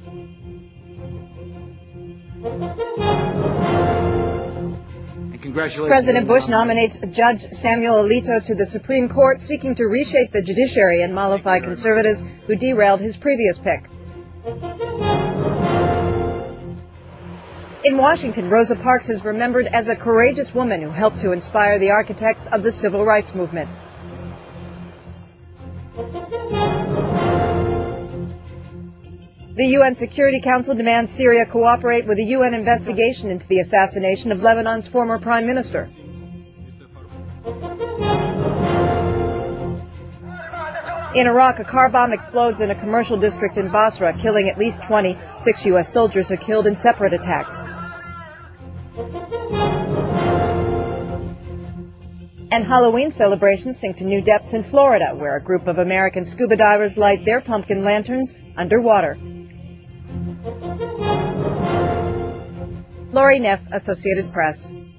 President Bush nominates Judge Samuel Alito to the Supreme Court, seeking to reshape the judiciary and mollify conservatives who derailed his previous pick. In Washington, Rosa Parks is remembered as a courageous woman who helped to inspire the architects of the civil rights movement. The UN Security Council demands Syria cooperate with a UN investigation into the assassination of Lebanon's former prime minister. In Iraq, a car bomb explodes in a commercial district in Basra, killing at least 20. 6 U.S. soldiers are killed in separate attacks. And Halloween celebrations sink to new depths in Florida, where a group of American scuba divers light their pumpkin lanterns underwater. Laurie Neff, Associated Press.